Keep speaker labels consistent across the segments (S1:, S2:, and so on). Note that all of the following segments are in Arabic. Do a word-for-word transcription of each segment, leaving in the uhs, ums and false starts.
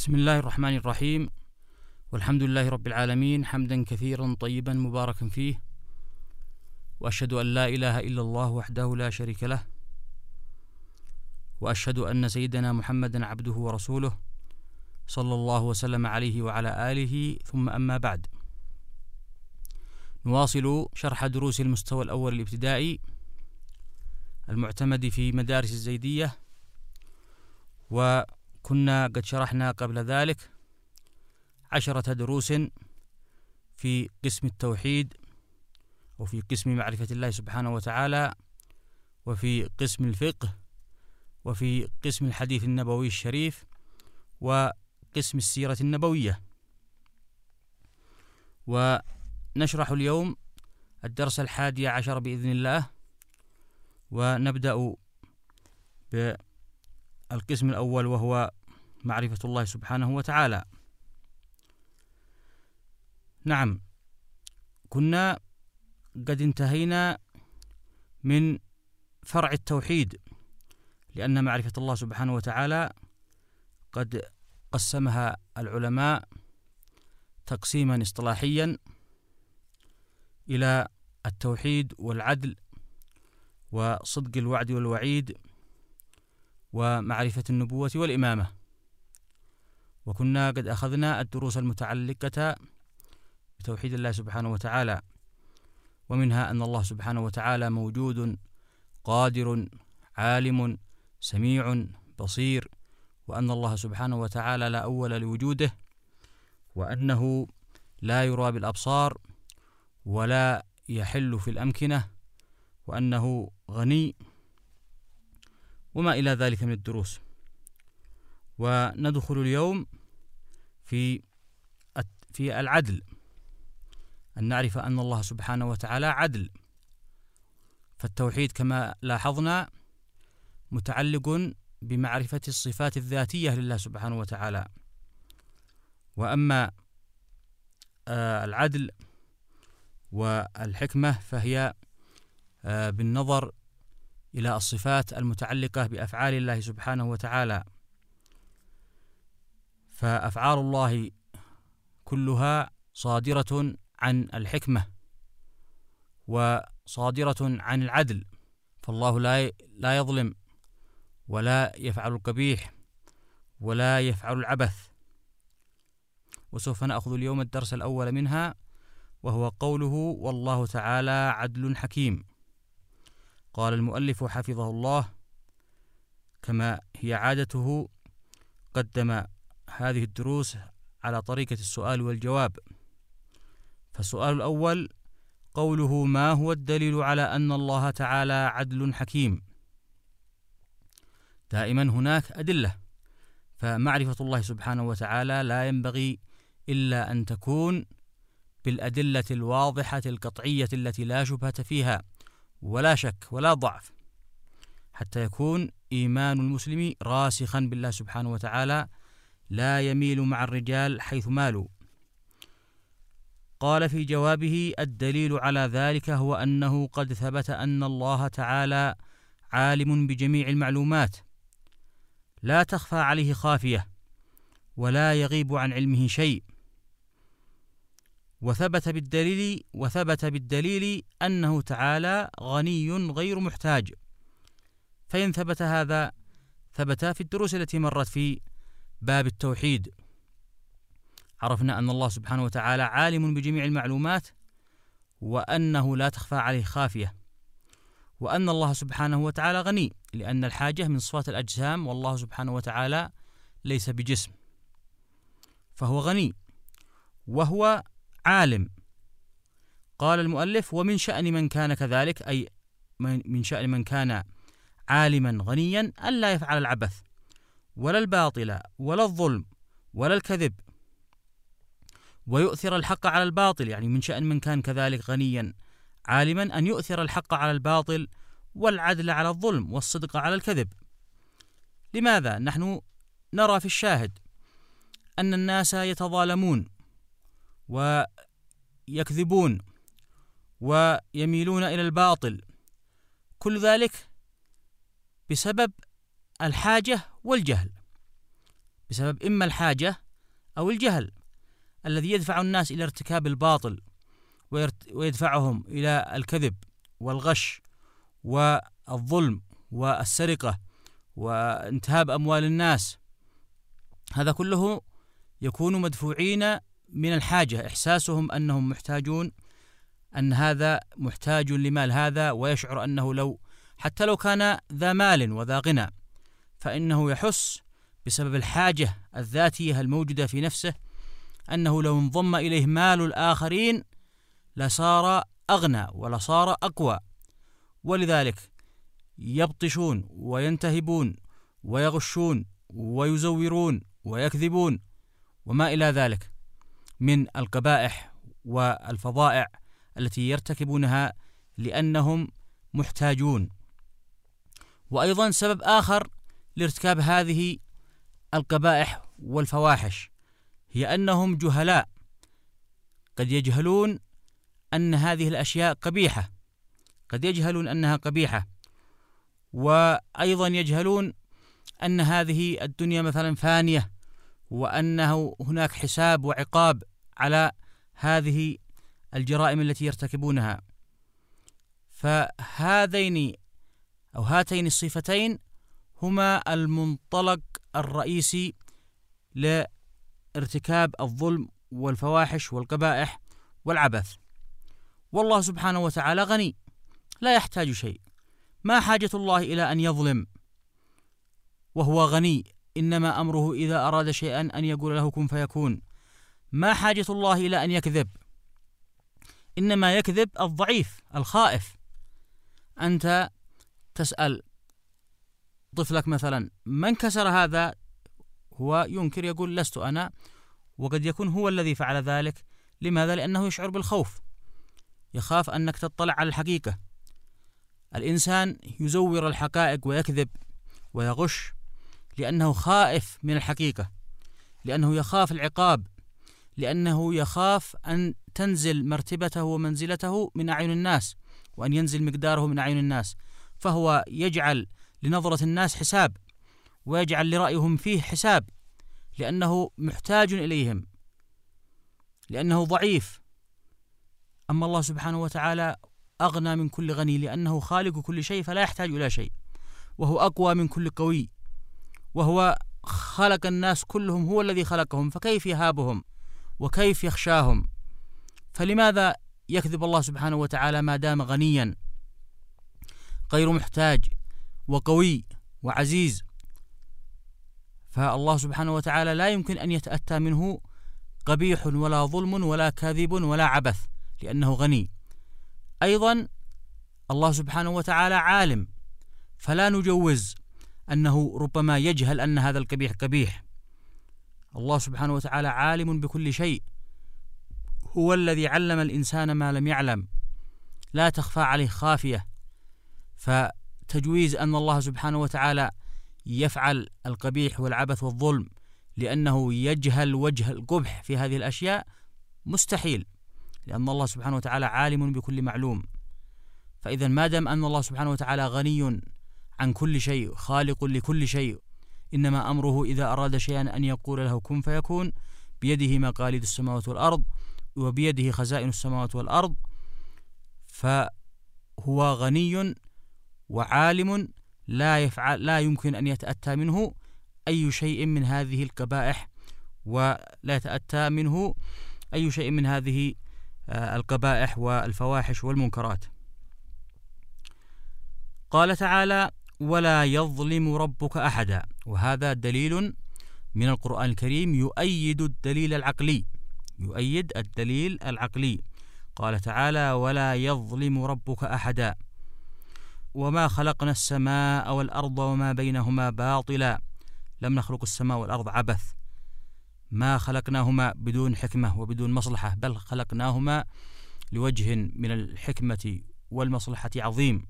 S1: بسم الله الرحمن الرحيم، والحمد لله رب العالمين، حمدا كثيرا طيبا مباركا فيه، وأشهد أن لا إله إلا الله وحده لا شريك له، وأشهد أن سيدنا محمدا عبده ورسوله صلى الله وسلم عليه وعلى آله، ثم أما بعد. نواصل شرح دروس المستوى الأول الابتدائي المعتمد في مدارس الزيدية، وكنا قد شرحنا قبل ذلك عشرة دروس في قسم التوحيد، وفي قسم معرفة الله سبحانه وتعالى، وفي قسم الفقه، وفي قسم الحديث النبوي الشريف، وقسم السيرة النبوية. ونشرح اليوم الدرس الحادي عشر بإذن الله، ونبدأ بالقسم الأول وهو معرفة الله سبحانه وتعالى. نعم، كنا قد انتهينا من فرع التوحيد، لأن معرفة الله سبحانه وتعالى قد قسمها العلماء تقسيما اصطلاحيا إلى التوحيد والعدل وصدق الوعد والوعيد ومعرفة النبوة والإمامة. وكنا قد أخذنا الدروس المتعلقة بتوحيد الله سبحانه وتعالى، ومنها أن الله سبحانه وتعالى موجود قادر عالم سميع بصير، وأن الله سبحانه وتعالى لا أول لوجوده، وأنه لا يرى بالأبصار ولا يحل في الأمكنة، وأنه غني، وما إلى ذلك من الدروس. وندخل اليوم في في العدل، أن نعرف أن الله سبحانه وتعالى عدل. فالتوحيد كما لاحظنا متعلق بمعرفة الصفات الذاتية لله سبحانه وتعالى، وأما آه العدل والحكمة فهي آه بالنظر إلى الصفات المتعلقة بأفعال الله سبحانه وتعالى. فأفعال الله كلها صادرة عن الحكمة وصادرة عن العدل، فالله لا لا يظلم ولا يفعل القبيح ولا يفعل العبث. وسوف نأخذ اليوم الدرس الأول منها، وهو قوله: والله تعالى عدل حكيم. قال المؤلف حفظه الله: كما هي عادته قدم هذه الدروس على طريقة السؤال والجواب. فالسؤال الأول قوله: ما هو الدليل على أن الله تعالى عدل حكيم؟ دائما هناك أدلة، فمعرفة الله سبحانه وتعالى لا ينبغي إلا أن تكون بالأدلة الواضحة القطعية التي لا شبهة فيها ولا شك ولا ضعف، حتى يكون إيمان المسلم راسخا بالله سبحانه وتعالى لا يميل مع الرجال حيث مالوا. قال في جوابه: الدليل على ذلك هو أنه قد ثبت أن الله تعالى عالم بجميع المعلومات لا تخفى عليه خافية ولا يغيب عن علمه شيء، وثبت بالدليل وثبت بالدليل أنه تعالى غني غير محتاج. فإن ثبت هذا ثبت في الدروس التي مرت في باب التوحيد. عرفنا أن الله سبحانه وتعالى عالم بجميع المعلومات، وأنه لا تخفى عليه خافية، وأن الله سبحانه وتعالى غني، لأن الحاجة من صفات الأجسام، والله سبحانه وتعالى ليس بجسم، فهو غني وهو عالم. قال المؤلف: ومن شأن من كان كذلك، أي من شأن من كان عالما غنيا ألا يفعل العبث ولا الباطل ولا الظلم ولا الكذب ويؤثر الحق على الباطل. يعني من شأن من كان كذلك غنيا عالما أن يؤثر الحق على الباطل والعدل على الظلم والصدق على الكذب. لماذا؟ نحن نرى في الشاهد أن الناس يتظالمون ويكذبون ويميلون إلى الباطل، كل ذلك بسبب الحاجة والجهل. بسبب إما الحاجة أو الجهل الذي يدفع الناس إلى ارتكاب الباطل ويدفعهم إلى الكذب والغش والظلم والسرقة وانتهاب أموال الناس. هذا كله يكون مدفوعين من الحاجة، إحساسهم أنهم محتاجون، أن هذا محتاج لمال هذا، ويشعر أنه لو حتى لو كان ذا مال وذا غنى فإنه يحس بسبب الحاجة الذاتية الموجودة في نفسه أنه لو انضم إليه مال الآخرين لصار أغنى ولصار أقوى، ولذلك يبطشون وينتهبون ويغشون ويزورون ويكذبون وما إلى ذلك من القبائح والفظائع التي يرتكبونها لأنهم محتاجون. وأيضا سبب آخر لارتكاب هذه القبائح والفواحش هي أنهم جهلاء، قد يجهلون أن هذه الأشياء قبيحة، قد يجهلون أنها قبيحة، وأيضا يجهلون أن هذه الدنيا مثلا فانية، وأنه هناك حساب وعقاب على هذه الجرائم التي يرتكبونها. فهذين أو هاتين الصفتين هما المنطلق الرئيسي لارتكاب الظلم والفواحش والقبائح والعبث. والله سبحانه وتعالى غني لا يحتاج شيء، ما حاجة الله إلى أن يظلم وهو غني، إنما أمره إذا أراد شيئا أن يقول له كن فيكون. ما حاجة الله إلى أن يكذب، إنما يكذب الضعيف الخائف. أنت تسأل طفلك مثلا من كسر هذا، هو ينكر يقول لست أنا، وقد يكون هو الذي فعل ذلك. لماذا؟ لأنه يشعر بالخوف، يخاف أنك تطلع على الحقيقة. الإنسان يزور الحقائق ويكذب ويغش لأنه خائف من الحقيقة، لأنه يخاف العقاب، لأنه يخاف أن تنزل مرتبته ومنزلته من أعين الناس، وأن ينزل مقداره من أعين الناس، فهو يجعل لنظرة الناس حساب، ويجعل لرأيهم فيه حساب، لأنه محتاج إليهم، لأنه ضعيف. أما الله سبحانه وتعالى أغنى من كل غني، لأنه خالق كل شيء فلا يحتاج إلى شيء، وهو أقوى من كل قوي، وهو خلق الناس كلهم، هو الذي خلقهم، فكيف يهابهم وكيف يخشاهم؟ فلماذا يكذب الله سبحانه وتعالى ما دام غنيا غير محتاج وقوي وعزيز؟ فالله سبحانه وتعالى لا يمكن أن يتأتى منه قبيح ولا ظلم ولا كاذب ولا عبث، لأنه غني. أيضا الله سبحانه وتعالى عالم، فلا نجوز أنه ربما يجهل أن هذا القبيح قبيح. الله سبحانه وتعالى عالم بكل شيء، هو الذي علم الإنسان ما لم يعلم، لا تخفى عليه خافية. فتجويز أن الله سبحانه وتعالى يفعل القبيح والعبث والظلم لأنه يجهل وجه القبح في هذه الأشياء مستحيل، لأن الله سبحانه وتعالى عالم بكل معلوم. فإذا ما دام أن الله سبحانه وتعالى غني عن كل شيء، خالق لكل شيء، إنما أمره إذا أراد شيئا أن يقول له كن فيكون، بيده مقاليد السماوات والأرض وبيده خزائن السماوات والأرض، فهو غني وعالم، لا يفعل لا يمكن أن يتأتى منه أي شيء من هذه القبائح، ولا يتأتى منه أي شيء من هذه القبائح والفواحش والمنكرات. قال تعالى ولا يظلم ربك أحدا، وهذا دليل من القرآن الكريم يؤيد الدليل العقلي، يؤيد الدليل العقلي. قال تعالى ولا يظلم ربك أحدا وما خلقنا السماء والأرض وما بينهما باطلا، لم نخلق السماء والأرض عبث، ما خلقناهما بدون حكمة وبدون مصلحة، بل خلقناهما لوجه من الحكمة والمصلحة عظيم.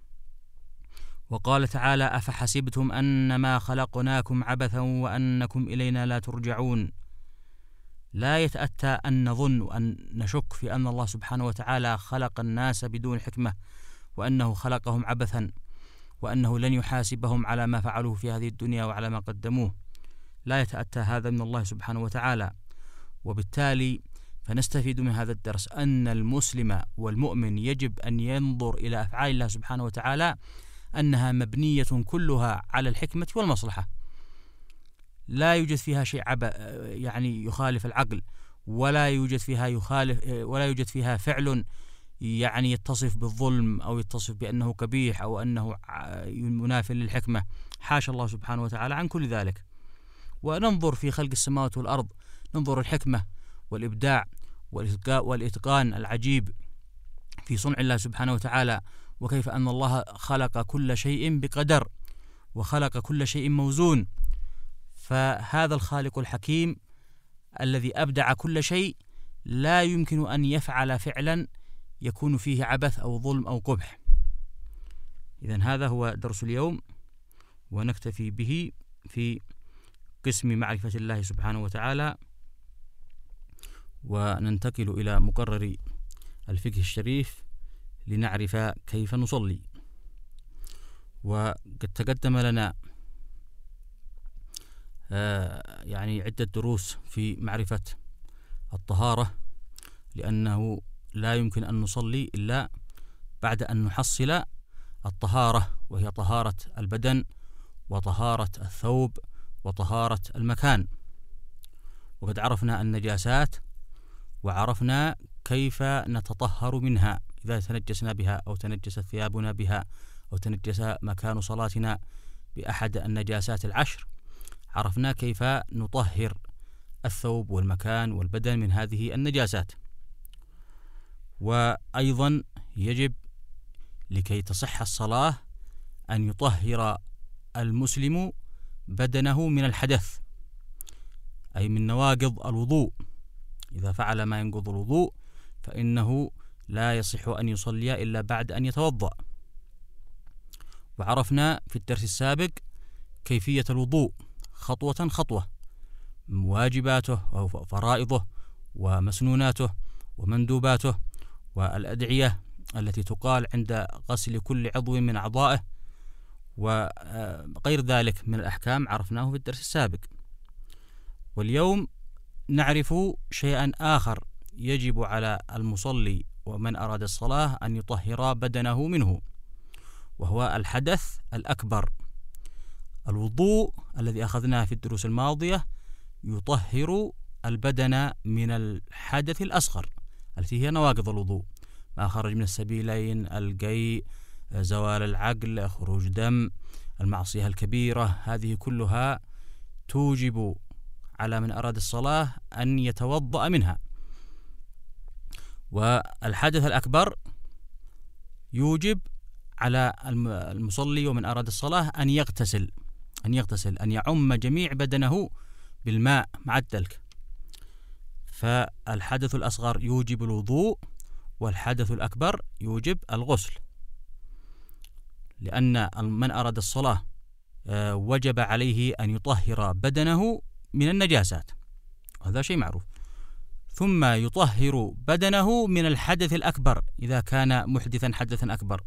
S1: وقال تعالى أفحسبتم أنما خلقناكم عبثا وأنكم إلينا لا ترجعون. لا يتأتى أن نظن وأن نشك في أن الله سبحانه وتعالى خلق الناس بدون حكمة، وأنه خلقهم عبثا، وأنه لن يحاسبهم على ما فعلوه في هذه الدنيا وعلى ما قدموه. لا يتأتى هذا من الله سبحانه وتعالى. وبالتالي فنستفيد من هذا الدرس أن المسلم والمؤمن يجب أن ينظر إلى أفعال الله سبحانه وتعالى أنها مبنية كلها على الحكمة والمصلحة، لا يوجد فيها شيء عب يعني يخالف العقل، ولا يوجد فيها يخالف ولا يوجد فيها فعل يعني يتصف بالظلم أو يتصف بأنه قبيح أو أنه مناف للحكمة، حاشا الله سبحانه وتعالى عن كل ذلك. وننظر في خلق السماوات والأرض، ننظر الحكمة والإبداع والإتقان العجيب في صنع الله سبحانه وتعالى، وكيف أن الله خلق كل شيء بقدر وخلق كل شيء موزون. فهذا الخالق الحكيم الذي أبدع كل شيء لا يمكن أن يفعل فعلا يكون فيه عبث أو ظلم أو قبح. إذن هذا هو درس اليوم، ونكتفي به في قسم معرفة الله سبحانه وتعالى، وننتقل إلى مقرر الفقه الشريف لنعرف كيف نصلي. وقد تقدم لنا آه يعني عدة دروس في معرفة الطهارة، لأنه لا يمكن أن نصلي إلا بعد أن نحصل الطهارة، وهي طهارة البدن وطهارة الثوب وطهارة المكان. وقد عرفنا النجاسات، وعرفنا كيف نتطهر منها إذا تنجسنا بها أو تنجست ثيابنا بها أو تنجس مكان صلاتنا بأحد النجاسات العشر. عرفنا كيف نطهر الثوب والمكان والبدن من هذه النجاسات. وأيضا يجب لكي تصح الصلاة أن يطهر المسلم بدنه من الحدث، أي من نواقض الوضوء. إذا فعل ما ينقض الوضوء فإنه لا يصح أن يصلي إلا بعد أن يتوضأ. وعرفنا في الدرس السابق كيفية الوضوء خطوة خطوة، واجباته وفرائضه ومسنوناته ومندوباته والأدعية التي تقال عند غسل كل عضو من أعضائه وغير ذلك من الأحكام عرفناه في الدرس السابق. واليوم نعرف شيئا آخر يجب على المصلي ومن أراد الصلاة أن يطهر بدنه منه، وهو الحدث الأكبر. الوضوء الذي أخذناه في الدروس الماضية يطهر البدن من الحدث الأصغر التي هي نواقض الوضوء: ما خرج من السبيلين، القيء، زوال العقل، خروج دم، المعصية الكبيرة. هذه كلها توجب على من أراد الصلاة أن يتوضأ منها. والحدث الأكبر يوجب على المصلي ومن أراد الصلاة أن يغتسل أن يغتسل أن يعم جميع بدنه بالماء مع الدلك. فالحدث الأصغر يوجب الوضوء، والحدث الأكبر يوجب الغسل، لأن من أراد الصلاة وجب عليه أن يطهر بدنه من النجاسات، وهذا شيء معروف. ثم يطهر بدنه من الحدث الأكبر إذا كان محدثا حدثا أكبر،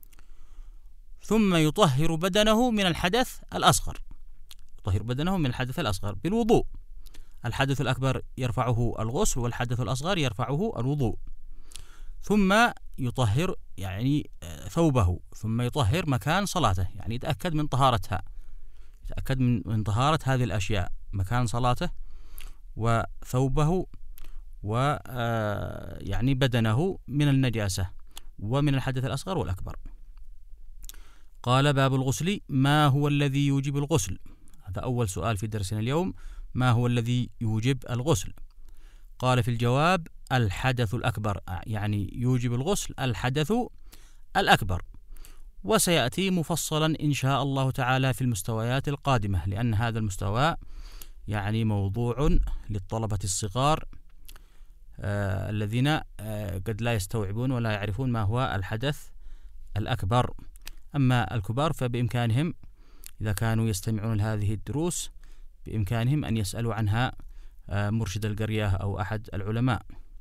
S1: ثم يطهر بدنه من الحدث الأصغر يطهر بدنه من الحدث الأصغر بالوضوء. الحدث الأكبر يرفعه الغسل، والحدث الأصغر يرفعه الوضوء. ثم يطهر يعني ثوبه، ثم يطهر مكان صلاته، يعني يتأكد من طهارتها يتأكد من طهارة هذه الأشياء: مكان صلاته وثوبه ويعني بدنه من النجاسة ومن الحدث الأصغر والأكبر. قال: باب الغسل: ما هو الذي يوجب الغسل؟ هذا أول سؤال في درسنا اليوم: ما هو الذي يوجب الغسل؟ قال في الجواب: الحدث الأكبر، يعني يوجب الغسل الحدث الأكبر. وسيأتي مفصلا إن شاء الله تعالى في المستويات القادمة، لأن هذا المستوى يعني موضوع للطلبة الصغار آه الذين آه قد لا يستوعبون ولا يعرفون ما هو الحدث الأكبر. أما الكبار فبإمكانهم إذا كانوا يستمعون لهذه الدروس بإمكانهم أن يسألوا عنها آه مرشد القرية أو أحد العلماء.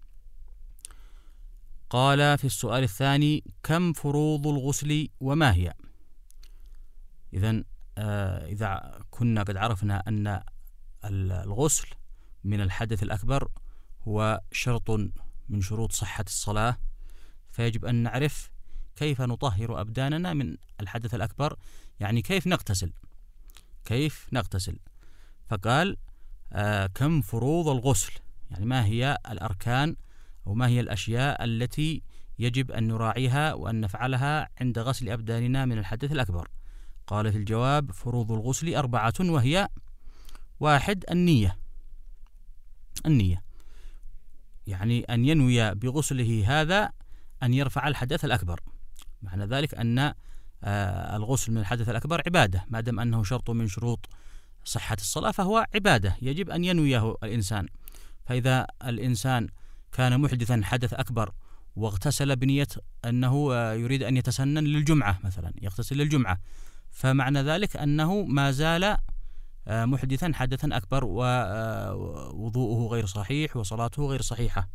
S1: قال في السؤال الثاني: كم فروض الغسل وما هي؟ إذن آه إذا كنا قد عرفنا أن الغسل من الحدث الأكبر هو شرط من شروط صحة الصلاة، فيجب أن نعرف كيف نطهر أبداننا من الحدث الأكبر، يعني كيف نغتسل كيف نغتسل فقال آه كم فروض الغسل، يعني ما هي الأركان أو ما هي الأشياء التي يجب أن نراعيها وأن نفعلها عند غسل أبداننا من الحدث الأكبر. قال في الجواب: فروض الغسل أربعة، وهي: واحد، النية النية يعني أن ينوي بغسله هذا أن يرفع الحدث الأكبر. معنى ذلك أن الغسل من الحدث الأكبر عبادة، ما دام أنه شرط من شروط صحة الصلاة فهو عبادة يجب أن ينويه الإنسان. فإذا الإنسان كان محدثا حدث أكبر واغتسل بنية أنه يريد أن يتسنن للجمعة مثلا، يغتسل للجمعة، فمعنى ذلك أنه ما زال محدثا حدثا أكبر ووضوءه غير صحيح وصلاته غير صحيحة.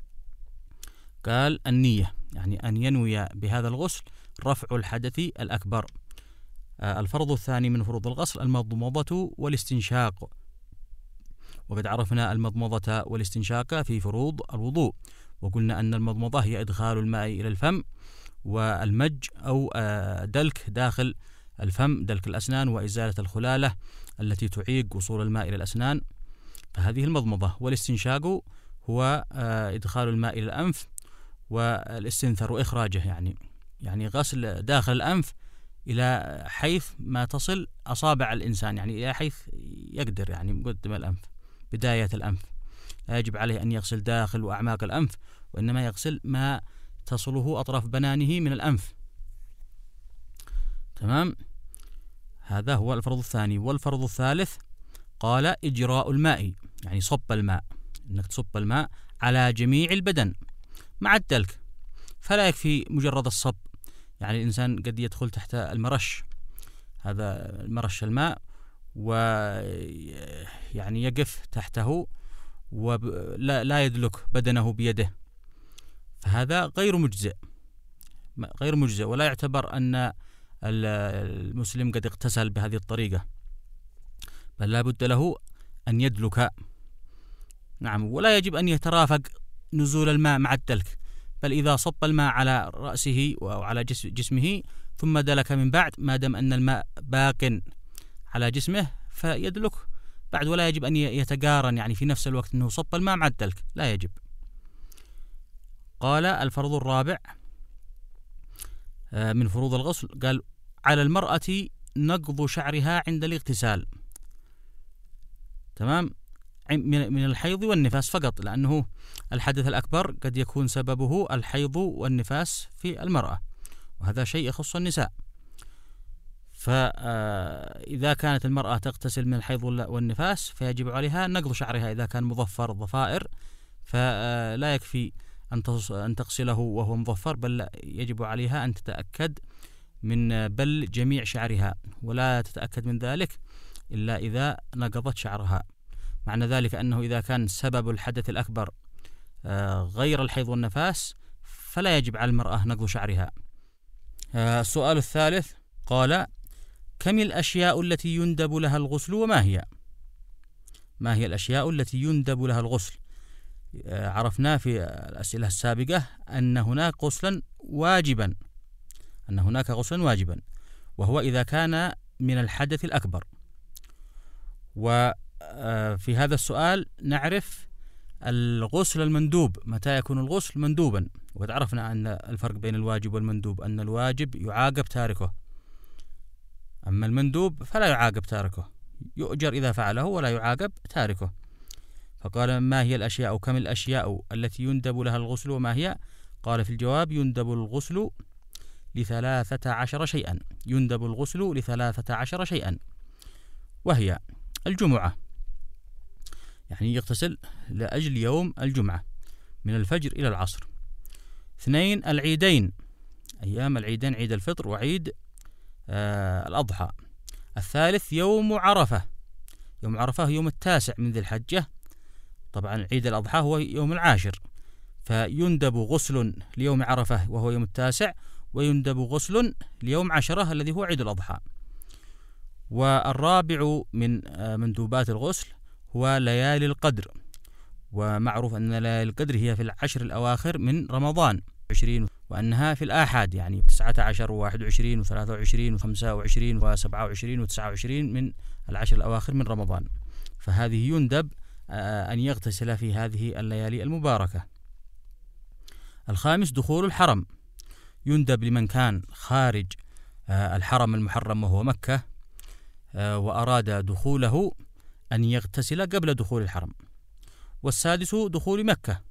S1: قال: النية يعني أن ينوي بهذا الغسل رفع الحدث الأكبر. الفرض الثاني من فروض الغسل المضمضة والاستنشاق، وقد عرفنا المضمضة والاستنشاق في فروض الوضوء، وقلنا أن المضمضة هي إدخال الماء إلى الفم، والمج أو دلك داخل الفم، دلك الأسنان وإزالة الخلالة التي تعيق وصول الماء إلى الأسنان، فهذه المضمضة. والاستنشاق هو إدخال الماء إلى الأنف والاستنثر وإخراجه، يعني يعني غسل داخل الأنف إلى حيث ما تصل أصابع الإنسان، يعني إلى حيث يقدر، يعني مقدم الأنف، بداية الأنف. لا يجب عليه أن يغسل داخل وأعماق الأنف، وإنما يغسل ما تصله أطراف بنانه من الأنف. تمام، هذا هو الفرض الثاني. والفرض الثالث قال: إجراء الماء، يعني صب الماء، أنك تصب الماء على جميع البدن مع الدلك، فلا يكفي مجرد الصب، يعني الإنسان قد يدخل تحت المرش، هذا المرش الماء، ويعني يقف تحته ولا لا يدلك بدنه بيده، فهذا غير مجزئ غير مجزئ ولا يعتبر أن المسلم قد اغتسل بهذه الطريقة، بل لا بد له أن يدلك. نعم، ولا يجب أن يترافق نزول الماء مع الدلك، بل إذا صب الماء على رأسه أو على جسمه ثم دلك من بعد، ما دام أن الماء باق على جسمه فيدلك بعد، ولا يجب أن يتقارن يعني في نفس الوقت أنه صب الماء مع الدلك، لا يجب. قال: الفرض الرابع من فروض الغسل، قال: على المرأة نقض شعرها عند الاغتسال. تمام، من الحيض والنفاس فقط، لأنه الحدث الأكبر قد يكون سببه الحيض والنفاس في المرأة، وهذا شيء يخص النساء. فإذا كانت المرأة تغتسل من الحيض والنفاس فيجب عليها نقض شعرها إذا كان مظفر ضفائر، فلا يكفي أن تغسله وهو مظفر، بل يجب عليها أن تتأكد من بل جميع شعرها، ولا تتأكد من ذلك إلا إذا نقضت شعرها. معنى ذلك أنه إذا كان سبب الحدث الأكبر غير الحيض والنفاس فلا يجب على المرأة نقض شعرها. السؤال الثالث قال: كم الأشياء التي يندب لها الغسل وما هي؟ ما هي الأشياء التي يندب لها الغسل؟ عرفنا في الأسئلة السابقة أن هناك غسلا واجبا أن هناك غسلا واجبا وهو إذا كان من الحدث الأكبر. وفي هذا السؤال نعرف الغسل المندوب، متى يكون الغسل مندوبا؟ وقد عرفنا أن الفرق بين الواجب والمندوب، أن الواجب يعاقب تاركه، أما المندوب فلا يعاقب تاركه، يؤجر إذا فعله ولا يعاقب تاركه. فقال: ما هي الأشياء أو كم الأشياء التي يندب لها الغسل وما هي؟ قال في الجواب: يندب الغسل لثلاثة عشر شيئا يندب الغسل لثلاثة عشر شيئا وهي: الجمعة، يعني يغتسل لأجل يوم الجمعة من الفجر إلى العصر. اثنين، العيدين، أيام العيدين، عيد الفطر وعيد آه الأضحى. الثالث، يوم عرفة، يوم عرفة يوم التاسع من ذي الحجة، طبعا عيد الأضحى هو يوم العاشر، فيندب غسل ليوم عرفة وهو يوم التاسع، ويندب غسل ليوم عشرة الذي هو عيد الأضحى. والرابع من مندوبات الغسل هو ليالي القدر، ومعروف أن ليالي القدر هي في العشر الأواخر من رمضان عشرين، وأنها في الآحاد يعني تسعة عشر وواحد وعشرين وثلاثة وعشرين وخمسة وعشرين وسبعة وعشرين وتسعة وعشرين من العشر الأواخر من رمضان، فهذه يندب أن يغتسل في هذه الليالي المباركة. الخامس دخول الحرم، يندب لمن كان خارج الحرم المحرم وهو مكة وأراد دخوله أن يغتسل قبل دخول الحرم. والسادس دخول مكة،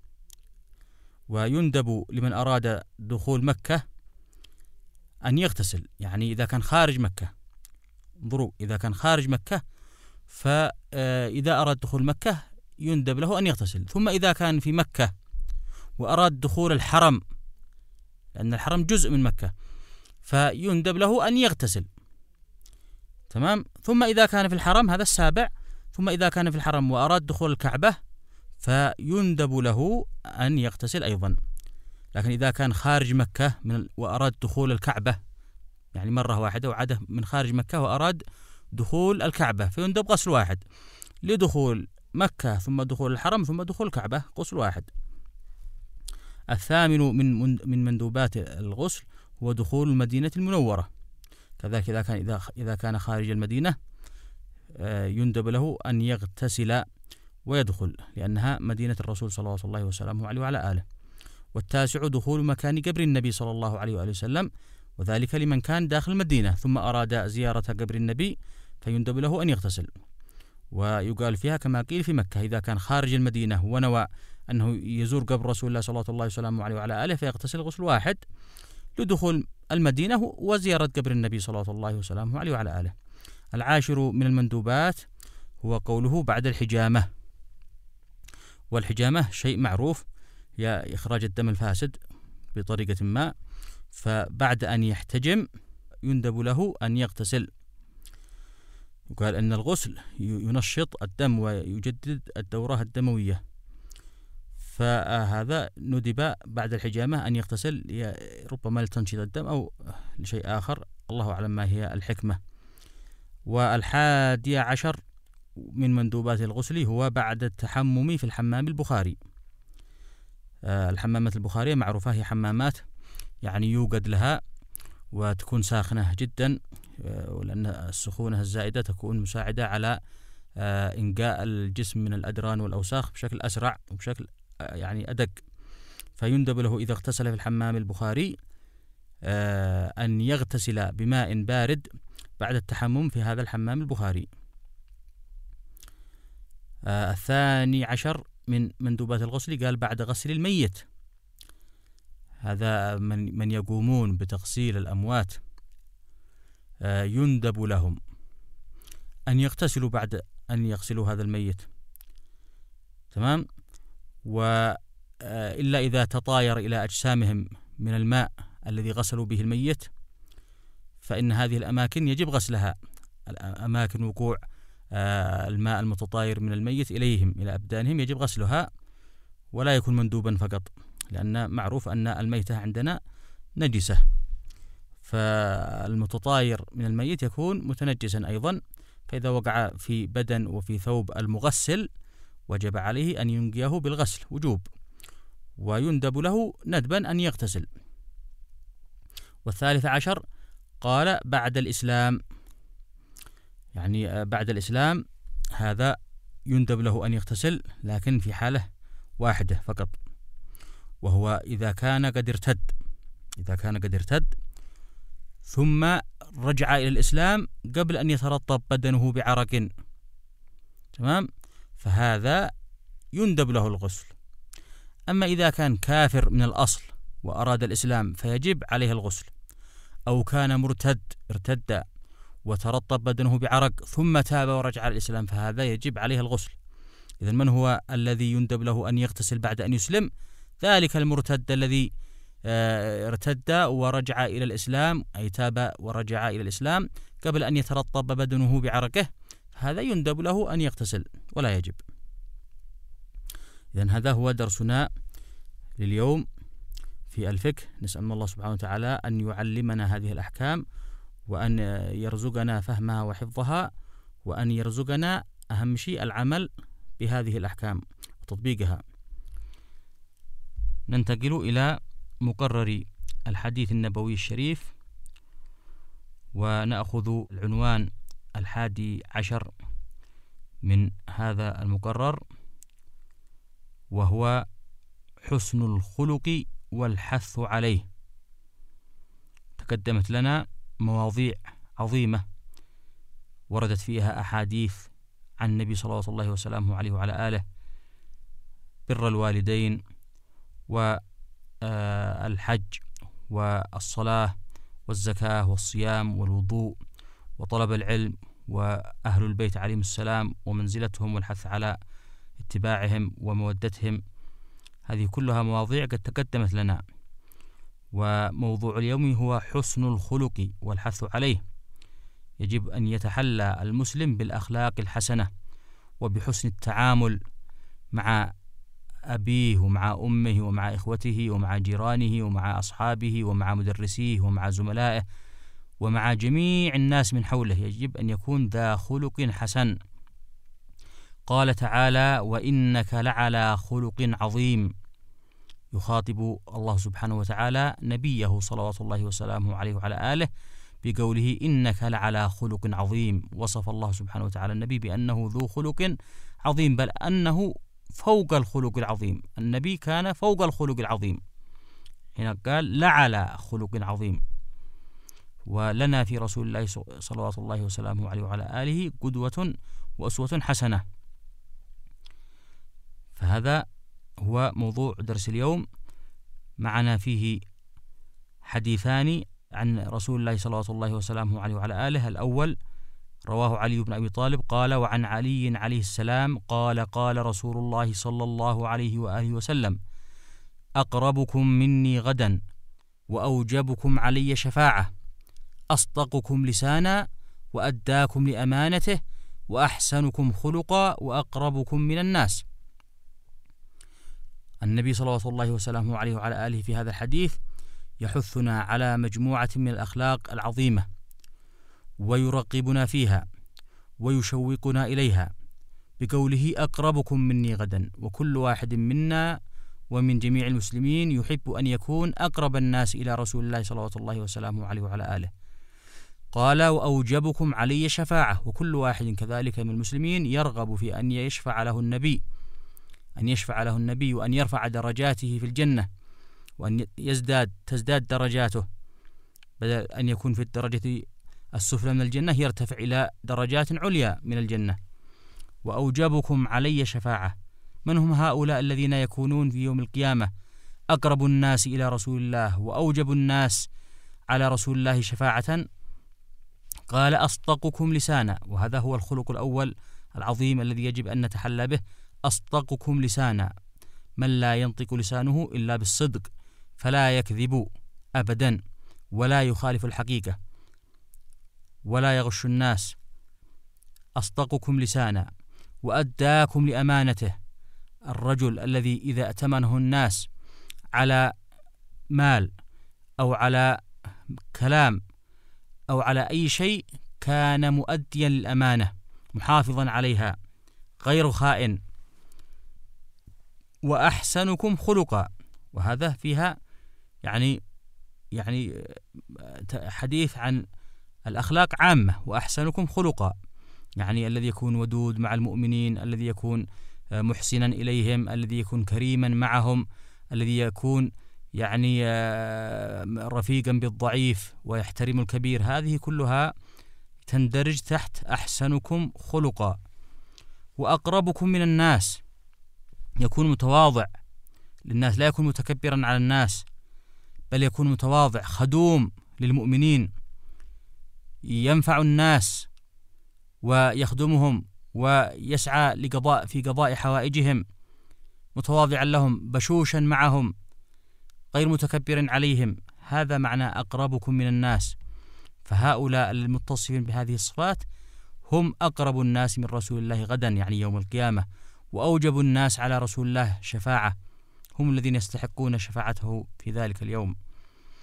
S1: ويندب لمن أراد دخول مكة أن يغتسل، يعني إذا كان خارج مكة، انظروا إذا كان خارج مكة فإذا أراد دخول مكة يندب له أن يغتسل. ثم إذا كان في مكة وأراد دخول الحرم، لأن الحرم جزء من مكة، فيندب له أن يغتسل. تمام. ثم إذا كان في الحرم، هذا السابع، ثم إذا كان في الحرم وأراد دخول الكعبة فيندب له أن يغتسل أيضا. لكن إذا كان خارج مكة من وأراد دخول الكعبة، يعني مرة واحدة وعاده من خارج مكة وأراد دخول الكعبة، فيندب غسل واحد لدخول مكة ثم دخول الحرم ثم دخول الكعبة، غسل واحد. الثامن من من مندوبات الغسل هو دخول المدينة المنورة، كذلك إذا كان إذا إذا كان خارج المدينة يندب له أن يغتسل ويدخل، لأنها مدينة الرسول صلى الله عليه وسلم عليه وعلى آله. والتاسع دخول مكان قبر النبي صلى الله عليه وآله وسلم، وذلك لمن كان داخل المدينة ثم أراد زيارة قبر النبي فيندب له أن يغتسل. ويقال فيها كما قيل في مكة، إذا كان خارج المدينة ونوى أنه يزور قبر رسول الله صلى الله عليه وسلم عليه وعلى آله فيغتسل غسل واحد لدخول المدينة وزيارة قبر النبي صلى الله عليه وسلم عليه وعلى آله. العاشر من المندوبات هو قوله بعد الحجامة، والحجامة شيء معروف، هي إخراج الدم الفاسد بطريقة ما، فبعد أن يحتجم يندب له أن يغتسل. وقال أن الغسل ينشط الدم ويجدد الدورة الدموية، فهذا ندب بعد الحجامة أن يغتسل، ربما لتنشيط الدم أو لشيء آخر، الله أعلم ما هي الحكمة. والحادي عشر من مندوبات الغسل هو بعد التحمم في الحمام البخاري. الحمامات البخارية معروفة، هي حمامات يعني يوجد لها وتكون ساخنة جدا، ولأن السخونة الزائدة تكون مساعدة على إنقاء الجسم من الأدران والأوساخ بشكل أسرع وبشكل يعني أدق. فيندب له إذا اغتسل في الحمام البخاري أن يغتسل بماء بارد بعد التحمم في هذا الحمام البخاري. الثاني عشر من مندوبات الغسل قال بعد غسل الميت، هذا من من يقومون بتغسيل الأموات يندب لهم أن يغتسلوا بعد أن يغسلوا هذا الميت. تمام. وإلا إذا تطاير إلى أجسامهم من الماء الذي غسلوا به الميت فإن هذه الأماكن يجب غسلها، أماكن وقوع الماء المتطاير من الميت إليهم إلى أبدانهم يجب غسلها، ولا يكون مندوبا فقط، لأن معروف أن الميتة عندنا نجسة، فالمتطاير من الميت يكون متنجسا أيضا، فإذا وقع في بدن وفي ثوب المغسل وجب عليه أن ينقيه بالغسل وجوب، ويندب له ندبا أن يغتسل. والثالث عشر قال بعد الإسلام، يعني بعد الإسلام هذا يندب له أن يغتسل، لكن في حالة واحدة فقط، وهو إذا كان قد ارتد، إذا كان قد ارتد ثم رجع إلى الإسلام قبل أن يترطب بدنه بعرق، تمام، فهذا يندب له الغسل. أما إذا كان كافر من الأصل وأراد الإسلام فيجب عليه الغسل، أو كان مرتد ارتد وترطب بدنه بعرق ثم تاب ورجع على الإسلام فهذا يجب عليه الغسل. إذن من هو الذي يندب له أن يغتسل بعد أن يسلم؟ ذلك المرتد الذي ارتد ورجع إلى الإسلام، أي تاب ورجع إلى الإسلام قبل أن يترطب بدنه بعرقه، هذا يندب له أن يغتسل ولا يجب. إذن هذا هو درسنا لليوم في الفقه. نسأل الله سبحانه وتعالى أن يعلمنا هذه الأحكام، وأن يرزقنا فهمها وحفظها، وأن يرزقنا أهم شيء العمل بهذه الأحكام وتطبيقها. ننتقل إلى مقرر الحديث النبوي الشريف، ونأخذ العنوان الحادي عشر من هذا المقرر، وهو حسن الخلق والحث عليه. تقدمت لنا مواضيع عظيمة وردت فيها أحاديث عن النبي صلى الله وسلامه عليه وعلى آله: بر الوالدين، والحج، والصلاة، والزكاة، والصيام، والوضوء، وطلب العلم، وأهل البيت عليهم السلام ومنزلتهم والحث على اتباعهم ومودتهم. هذه كلها مواضيع قد تقدمت لنا. وموضوع اليوم هو حسن الخلق والحث عليه. يجب أن يتحلى المسلم بالأخلاق الحسنة وبحسن التعامل مع أبيه ومع أمه ومع إخوته ومع جيرانه ومع أصحابه ومع مدرسيه ومع زملائه ومع جميع الناس من حوله. يجب أن يكون ذا خلق حسن. قال تعالى: وإنك لعلى خلق عظيم. يخاطب الله سبحانه وتعالى نبيه صلوات الله وسلامه عليه وعلى آله بقوله: إنك لعلى خلق عظيم. وصف الله سبحانه وتعالى النبي بأنه ذو خلق عظيم، بل أنه فوق الخلق العظيم. النبي كان فوق الخلق العظيم، هنا قال لعلى خلق عظيم. ولنا في رسول الله صلوات الله وسلامه عليه وعلى آله قدوة وأسوة حسنة. فهذا هو موضوع درس اليوم. معنا فيه حديثان عن رسول الله صلوات الله وسلامه عليه وعلى آله. الأول رواه علي بن أبي طالب قال: وعن علي عليه السلام قال: قال رسول الله صلى الله عليه وآله وسلم: أقربكم مني غدا وأوجبكم علي شفاعة، أصدقكم لسانا وأداكم لأمانته وأحسنكم خلقا وأقربكم من الناس. النبي صلوات الله وسلامه عليه وعلى آله في هذا الحديث يحثنا على مجموعة من الأخلاق العظيمة، ويرغبنا فيها ويشوقنا إليها بقوله: أقربكم مني غدا. وكل واحد منا ومن جميع المسلمين يحب أن يكون أقرب الناس إلى رسول الله صلوات الله وسلامه عليه وعلى آله. قال: وأوجبكم علي شفاعة. وكل واحد كذلك من المسلمين يرغب في أن يشفع له النبي أن يشفع له النبي وأن يرفع درجاته في الجنة، وأن يزداد تزداد درجاته، بدل أن يكون في الدرجة السفلى من الجنة يرتفع إلى درجات عليا من الجنة. وأوجبكم علي شفاعة. من هم هؤلاء الذين يكونون في يوم القيامة أقرب الناس إلى رسول الله وأوجب الناس على رسول الله شفاعة؟ قال: أصدقكم لسانا. وهذا هو الخلق الأول العظيم الذي يجب أن نتحلى به: أصدقكم لسانا، من لا ينطق لسانه إلا بالصدق، فلا يكذب أبدا، ولا يخالف الحقيقة، ولا يغش الناس. أصدقكم لسانا. وأداكم لأمانته، الرجل الذي إذا ائتمنه الناس على مال أو على كلام أو على أي شيء كان مؤديا للأمانة محافظا عليها غير خائن. وأحسنكم خلقا. وهذا فيها يعني يعني حديث عن الأخلاق عامة. وأحسنكم خلقا يعني الذي يكون ودود مع المؤمنين، الذي يكون محسنا إليهم، الذي يكون كريما معهم، الذي يكون يعني رفيقا بالضعيف ويحترم الكبير. هذه كلها تندرج تحت أحسنكم خلقا. وأقربكم من الناس، يكون متواضع للناس، لا يكون متكبرا على الناس، بل يكون متواضع خدوم للمؤمنين، ينفع الناس ويخدمهم ويسعى لقضاء في قضاء حوائجهم، متواضعا لهم، بشوشا معهم، غير متكبر عليهم. هذا معنى أقربكم من الناس. فهؤلاء المتصفين بهذه الصفات هم أقرب الناس من رسول الله غدا، يعني يوم القيامة، وأوجب الناس على رسول الله شفاعة، هم الذين يستحقون شفاعته في ذلك اليوم.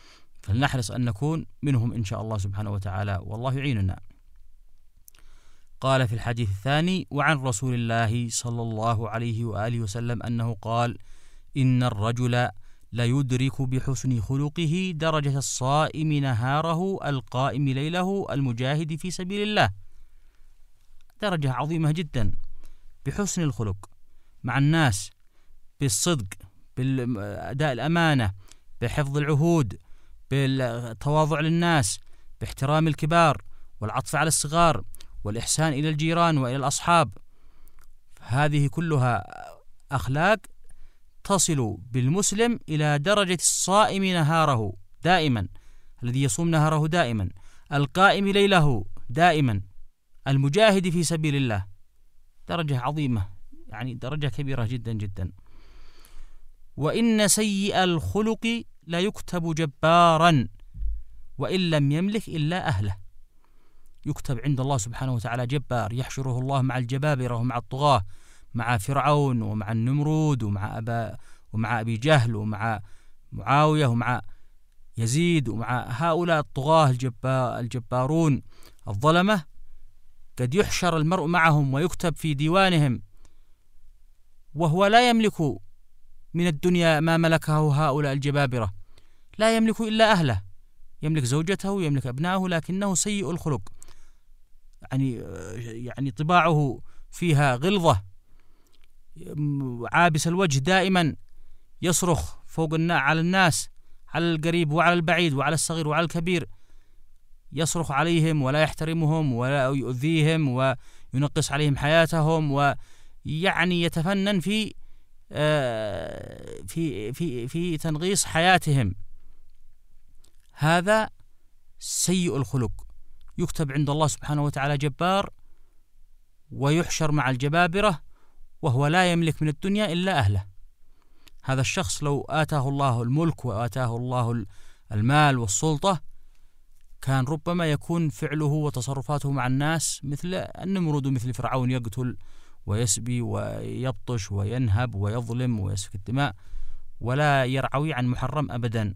S1: فلنحرص أن نكون منهم إن شاء الله سبحانه وتعالى، والله يعيننا. قال في الحديث الثاني: وعن رسول الله صلى الله عليه وآله وسلم أنه قال: إن الرجل ليدرك بحسن خلقه درجة الصائم نهاره القائم ليله المجاهد في سبيل الله. درجة عظيمة جدا بحسن الخلق مع الناس، بالصدق، بالأداء الأمانة، بحفظ العهود، بالتواضع للناس، باحترام الكبار والعطف على الصغار والإحسان إلى الجيران وإلى الأصحاب. هذه كلها أخلاق تصل بالمسلم إلى درجة الصائم نهاره دائما، الذي يصوم نهاره دائما، القائم ليله دائما، المجاهد في سبيل الله. درجة عظيمة، يعني درجة كبيرة جدا جدا. وإن سيء الخلق لا يكتب جبارا وإن لم يملك إلا أهله. يكتب عند الله سبحانه وتعالى جبار، يحشره الله مع الجبابرة ومع الطغاة، مع فرعون ومع النمرود ومع أبا ومع أبي جهل ومع معاوية ومع يزيد ومع هؤلاء الطغاة الجبارون الظلمة. قد يحشر المرء معهم ويكتب في ديوانهم وهو لا يملك من الدنيا ما ملكه هؤلاء الجبابرة، لا يملك إلا أهله، يملك زوجته، يملك أبنائه، لكنه سيء الخلق، يعني يعني طباعه فيها غلظة، عابس الوجه، دائما يصرخ فوق الناس على الناس، على القريب وعلى البعيد وعلى الصغير وعلى الكبير، يصرخ عليهم ولا يحترمهم ولا يؤذيهم وينقص عليهم حياتهم، ويعني يتفنن في في في في تنغيص حياتهم. هذا سيء الخلق، يكتب عند الله سبحانه وتعالى جبار ويحشر مع الجبابرة وهو لا يملك من الدنيا إلا أهله. هذا الشخص لو آتاه الله الملك وآتاه الله المال والسلطة كان ربما يكون فعله وتصرفاته مع الناس مثل النمرود مثل فرعون، يقتل ويسبي ويبطش وينهب ويظلم ويسفك الدماء ولا يرعوي عن محرم أبدا.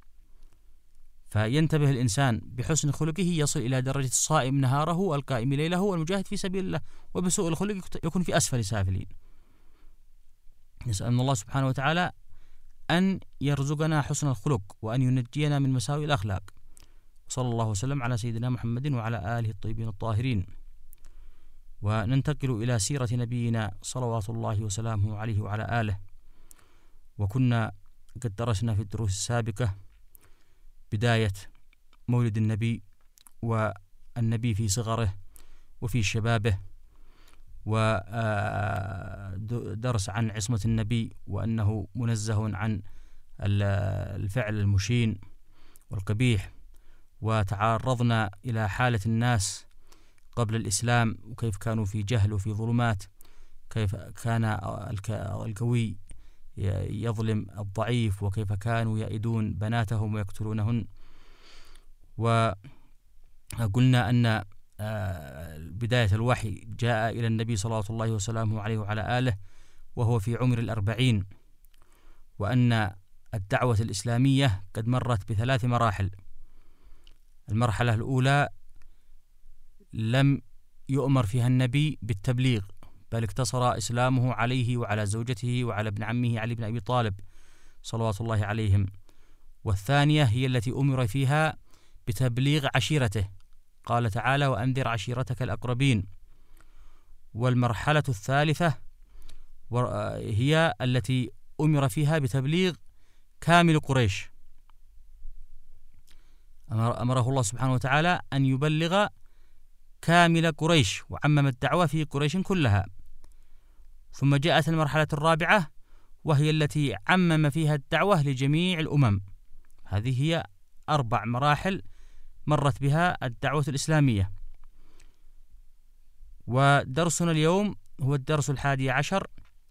S1: فينتبه الإنسان بحسن خلقه يصل إلى درجة الصائم نهاره القائم ليله والمجاهد في سبيل الله، وبسوء الخلق يكون في أسفل سافلين. نسأل الله سبحانه وتعالى أن يرزقنا حسن الخلق وأن ينجينا من مساوئ الأخلاق. صلى الله وسلم على سيدنا محمد وعلى آله الطيبين الطاهرين. وننتقل إلى سيرة نبينا صلوات الله وسلامه عليه وعلى آله. وكنا قد درسنا في الدروس السابقة بداية مولد النبي والنبي في صغره وفي شبابه، ودرس عن عصمة النبي وأنه منزه عن الفعل المشين والقبيح، وتعرضنا إلى حالة الناس قبل الإسلام وكيف كانوا في جهل وفي ظلمات، كيف كان القوي يظلم الضعيف وكيف كانوا يئدون بناتهم ويقتلونهن. وقلنا أن بداية الوحي جاء إلى النبي صلى الله وسلامه عليه وعلى آله وهو في عمر الأربعين، وأن الدعوة الإسلامية قد مرت بثلاث مراحل. المرحلة الأولى لم يؤمر فيها النبي بالتبليغ، بل اقتصر إسلامه عليه وعلى زوجته وعلى ابن عمه علي بن أبي طالب صلوات الله عليهم. والثانية هي التي أمر فيها بتبليغ عشيرته، قال تعالى: وأنذر عشيرتك الأقربين. والمرحلة الثالثة هي التي أمر فيها بتبليغ كامل قريش، أمره الله سبحانه وتعالى أن يبلغ كامل قريش وعمم الدعوة في قريش كلها. ثم جاءت المرحلة الرابعة وهي التي عمم فيها الدعوة لجميع الأمم. هذه هي أربع مراحل مرت بها الدعوة الإسلامية. ودرسنا اليوم هو الدرس الحادي عشر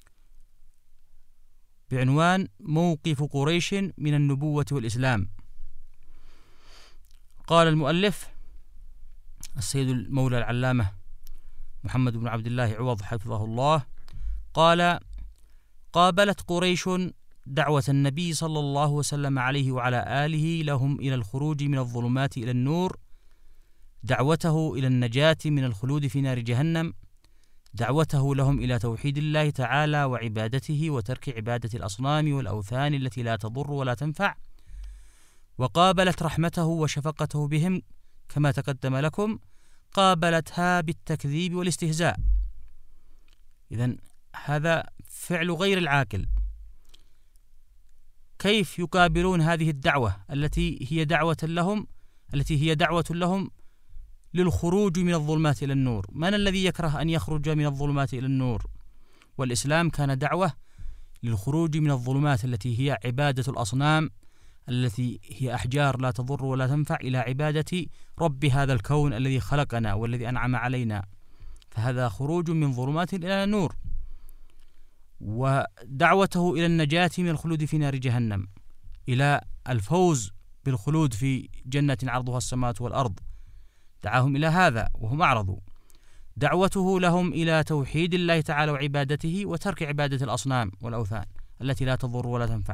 S1: بعنوان موقف قريش من النبوة والإسلام. قال المؤلف السيد المولى العلامة محمد بن عبد الله عوض حفظه الله قال: قابلت قريش دعوة النبي صلى الله وسلم عليه وعلى آله لهم إلى الخروج من الظلمات إلى النور دعوته إلى النجاة من الخلود في نار جهنم، دعوته لهم إلى توحيد الله تعالى وعبادته وترك عبادة الأصنام والأوثان التي لا تضر ولا تنفع، وقابلت رحمته وشفقته بهم كما تقدم لكم، قابلتها بالتكذيب والاستهزاء. إذن هذا فعل غير العاقل. كيف يقابلون هذه الدعوة التي هي دعوة لهم التي هي دعوة لهم للخروج من الظلمات إلى النور؟ من الذي يكره أن يخرج من الظلمات إلى النور؟ والإسلام كان دعوة للخروج من الظلمات التي هي عبادة الأصنام التي هي أحجار لا تضر ولا تنفع إلى عبادة رب هذا الكون الذي خلقنا والذي أنعم علينا، فهذا خروج من ظلمات إلى نور. ودعوته إلى النجاة من الخلود في نار جهنم إلى الفوز بالخلود في جنة عرضها السماوات والأرض، دعاهم إلى هذا وهم أعرضوا. دعوته لهم إلى توحيد الله تعالى وعبادته وترك عبادة الأصنام والأوثان التي لا تضر ولا تنفع.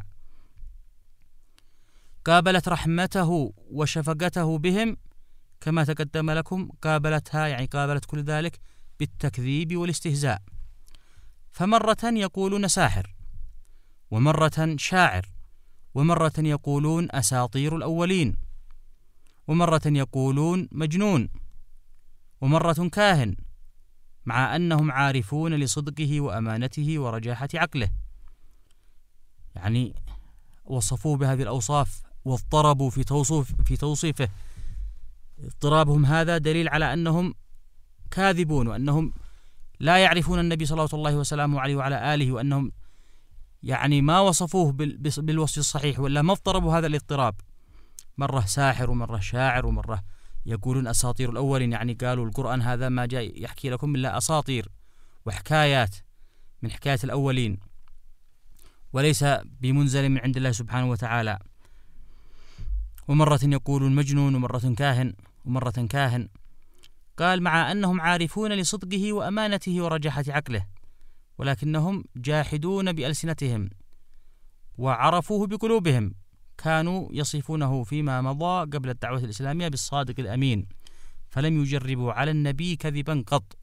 S1: قابلت رحمته وشفقته بهم كما تقدم لكم، قابلتها يعني قابلت كل ذلك بالتكذيب والاستهزاء. فمرة يقولون ساحر، ومرة شاعر، ومرة يقولون أساطير الأولين، ومرة يقولون مجنون، ومرة كاهن، مع أنهم عارفون لصدقه وأمانته ورجاحة عقله. يعني وصفوه بهذه الأوصاف واضطربوا في توصيف في توصيفه. اضطرابهم هذا دليل على أنهم كاذبون، وأنهم لا يعرفون النبي صلى الله عليه وسلم عليه وعلى آله، وأنهم يعني ما وصفوه بالوصف الصحيح، ولا ما اضطربوا هذا الاضطراب. مرة ساحر ومرة شاعر ومرة يقولون أساطير الأولين، يعني قالوا القرآن هذا ما جاء يحكي لكم إلا أساطير وحكايات من حكايات الأولين وليس بمنزل من عند الله سبحانه وتعالى. ومرة يقولون مجنون ومرة كاهن ومرة كاهن. قال مع أنهم عارفون لصدقه وأمانته ورجاحة عقله، ولكنهم جاحدون بألسنتهم وعرفوه بقلوبهم. كانوا يصفونه فيما مضى قبل الدعوة الإسلامية بالصادق الأمين، فلم يجربوا على النبي كذبا قط.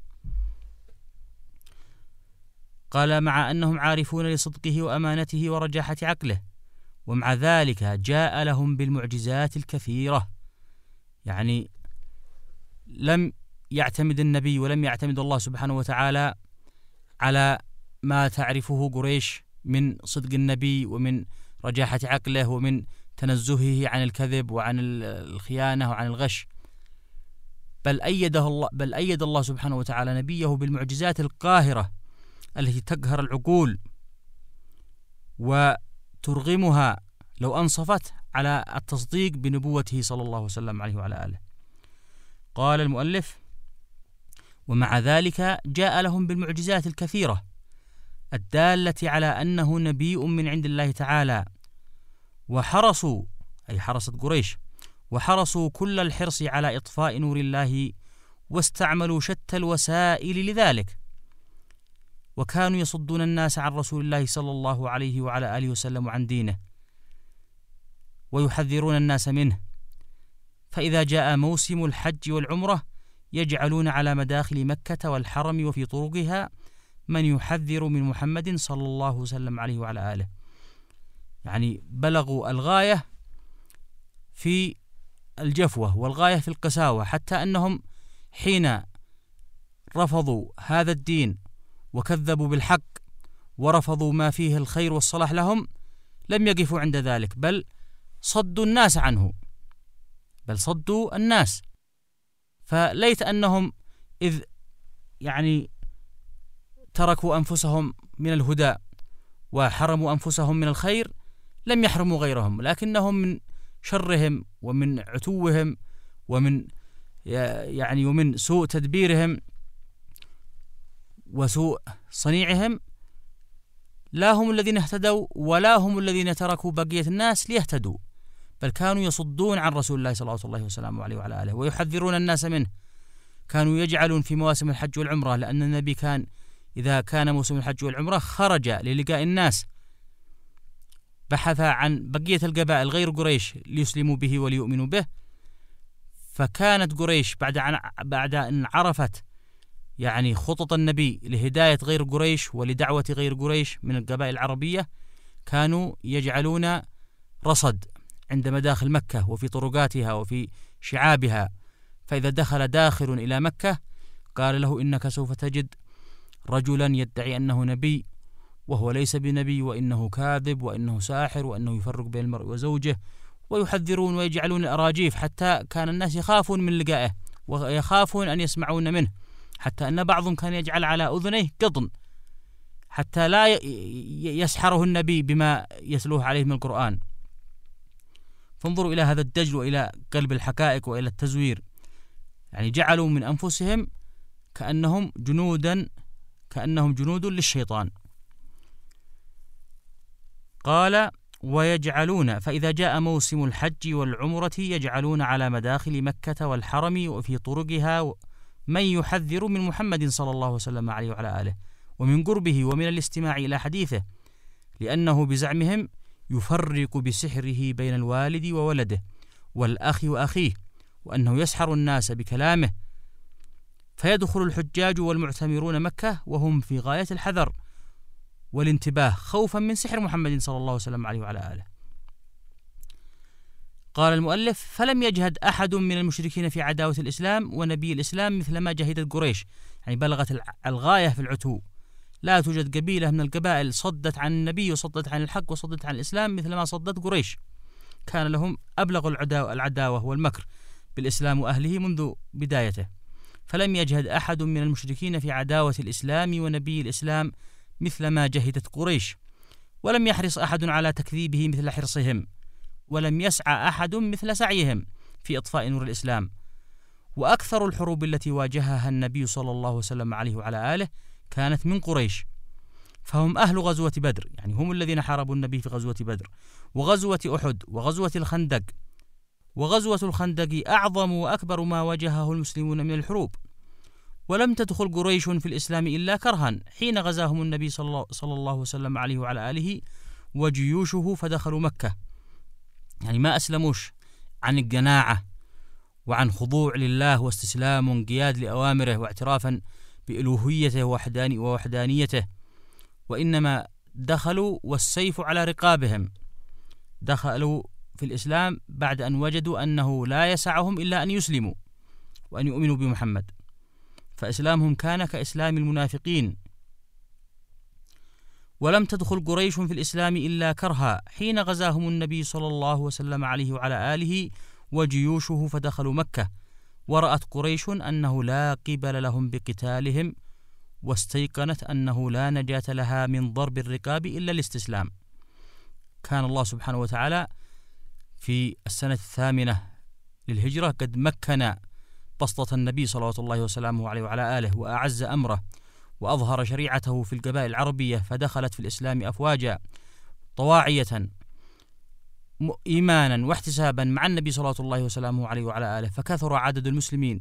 S1: قال مع أنهم عارفون لصدقه وأمانته ورجاحة عقله، ومع ذلك جاء لهم بالمعجزات الكثيرة. يعني لم يعتمد النبي ولم يعتمد الله سبحانه وتعالى على ما تعرفه قريش من صدق النبي ومن رجاحة عقله ومن تنزهه عن الكذب وعن الخيانة وعن الغش، بل أيده الله بل أيد الله سبحانه وتعالى نبيه بالمعجزات القاهرة التي تقهر العقول وترغمها لو أنصفت على التصديق بنبوته صلى الله وسلم عليه وعلى آله. قال المؤلف: ومع ذلك جاء لهم بالمعجزات الكثيرة الدالة على أنه نبي من عند الله تعالى، وحرصوا أي حرصت قريش وحرصوا كل الحرص على إطفاء نور الله، واستعملوا شتى الوسائل لذلك، وكانوا يصدون الناس عن رسول الله صلى الله عليه وعلى آله وسلم وعن دينه، ويحذرون الناس منه. فإذا جاء موسم الحج والعمرة يجعلون على مداخل مكة والحرم وفي طرقها من يحذر من محمد صلى الله وسلم عليه وعلى آله. يعني بلغوا الغاية في الجفوة والغاية في القساوة، حتى أنهم حين رفضوا هذا الدين وكذبوا بالحق ورفضوا ما فيه الخير والصلاح لهم لم يقفوا عند ذلك، بل صدوا الناس عنه بل صدوا الناس. فليت أنهم إذ يعني تركوا أنفسهم من الهدى وحرموا أنفسهم من الخير لم يحرموا غيرهم، لكنهم من شرهم ومن عتوهم ومن يعني ومن سوء تدبيرهم وسوء صنيعهم لا هم الذين اهتدوا ولا هم الذين تركوا بقية الناس ليهتدوا، بل كانوا يصدون عن رسول الله صلى الله عليه وسلم عليه وعلى آله ويحذرون الناس منه. كانوا يجعلون في مواسم الحج والعمرة، لأن النبي كان إذا كان موسم الحج والعمرة خرج للقاء الناس، بحث عن بقية القبائل غير قريش ليسلموا به وليؤمنوا به، فكانت قريش بعد أن بعد أن عرفت يعني خطط النبي لهداية غير قريش ولدعوة غير قريش من القبائل العربية، كانوا يجعلون رصد عند مداخل مكة وفي طرقاتها وفي شعابها، فإذا دخل داخل إلى مكة قال له إنك سوف تجد رجلا يدعي أنه نبي وهو ليس بنبي، وإنه كاذب، وإنه ساحر، وإنه يفرق بين المرء وزوجه، ويحذرون ويجعلون الأراجيف، حتى كان الناس يخافون من لقائه ويخافون أن يسمعون منه، حتى أن بعضهم كان يجعل على أذنيه قطن حتى لا يسحره النبي بما يتلوه عليه من القرآن. فانظروا إلى هذا الدجل وإلى قلب الحقائق وإلى التزوير، يعني جعلوا من أنفسهم كأنهم جنودا كأنهم جنود للشيطان. قال ويجعلون فإذا جاء موسم الحج والعمرة يجعلون على مداخل مكة والحرم وفي طرقها من يحذر من محمد صلى الله وسلم عليه وعلى آله ومن قربه ومن الاستماع إلى حديثه، لأنه بزعمهم يفرق بسحره بين الوالد وولده والأخ وأخيه، وأنه يسحر الناس بكلامه، فيدخل الحجاج والمعتمرون مكة وهم في غاية الحذر والانتباه خوفا من سحر محمد صلى الله وسلم عليه وعلى آله. قال المؤلف فلم يجهد أحد من المشركين في عداوة الإسلام ونبي الإسلام مثل ما جهدت قريش، يعني بلغت الغاية في العتو. لا توجد قبيلة من القبائل صدت عن النبي وصدت عن الحق وصدت عن الإسلام مثل ما صدت قريش، كان لهم أبلغ العداوة والمكر بالإسلام وأهله منذ بدايته. فلم يجهد أحد من المشركين في عداوة الإسلام ونبي الإسلام مثل ما جهدت قريش، ولم يحرص أحد على تكذيبه مثل حرصهم، ولم يسعى أحد مثل سعيهم في إطفاء نور الإسلام. وأكثر الحروب التي واجهها النبي صلى الله وسلم عليه وعلى آله كانت من قريش، فهم أهل غزوة بدر، يعني هم الذين حاربوا النبي في غزوة بدر وغزوة أحد وغزوة الخندق. وغزوة الخندق أعظم وأكبر ما واجهه المسلمون من الحروب، ولم تدخل قريش في الإسلام إلا كرها حين غزاهم النبي صلى الله وسلم عليه وعلى آله وجيوشه فدخلوا مكة، يعني ما أسلموش عن القناعة وعن خضوع لله واستسلام وانقياد لأوامره واعترافا بألوهيته ووحدانيته، وإنما دخلوا والسيف على رقابهم. دخلوا في الإسلام بعد أن وجدوا أنه لا يسعهم إلا أن يسلموا وأن يؤمنوا بمحمد، فإسلامهم كان كإسلام المنافقين. ولم تدخل قريش في الإسلام إلا كرها حين غزاهم النبي صلى الله وسلم عليه وعلى آله وجيوشه فدخلوا مكة، ورأت قريش أنه لا قبل لهم بقتالهم، واستيقنت أنه لا نجاة لها من ضرب الرقاب إلا الاستسلام. كان الله سبحانه وتعالى في السنة الثامنة للهجرة قد مكن بسطة النبي صلوات الله وسلامه عليه وعلى آله وأعز أمره وأظهر شريعته في القبائل العربية، فدخلت في الإسلام أفواجا طواعية إيمانا واحتسابا مع النبي صلوات الله وسلامه عليه وعلى آله، فكثر عدد المسلمين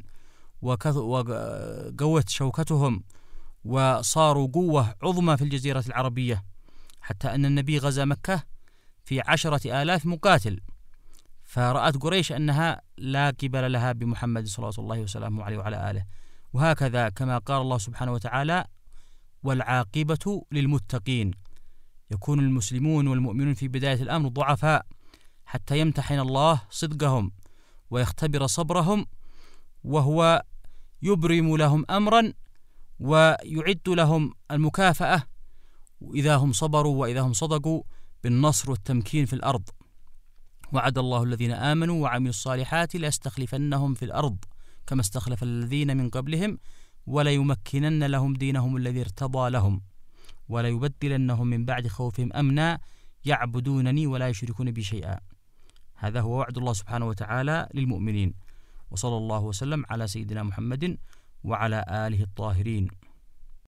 S1: وقوت شوكتهم وصاروا قوة عظمى في الجزيرة العربية، حتى أن النبي غزا مكة في عشرة آلاف مقاتل، فرأت قريش أنها لا قبل لها بمحمد صلى الله وسلامه عليه وعلى آله. وهكذا كما قال الله سبحانه وتعالى والعاقبة للمتقين، يكون المسلمون والمؤمنون في بداية الأمر ضعفاء حتى يمتحن الله صدقهم ويختبر صبرهم، وهو يبرم لهم أمرا ويعد لهم المكافأة إذا هم صبروا وإذا هم صدقوا بالنصر والتمكين في الأرض. وعد الله الذين آمنوا وعملوا الصالحات ليستخلفنهم في الأرض كما استخلف الذين من قبلهم وليمكنن لهم دينهم الذي ارتضى لهم وليبدلنهم من بعد خوفهم أمنا يعبدونني ولا يشركون بي شيئا. هذا هو وعد الله سبحانه وتعالى للمؤمنين. وصلى الله وسلم على سيدنا محمد وعلى آله الطاهرين.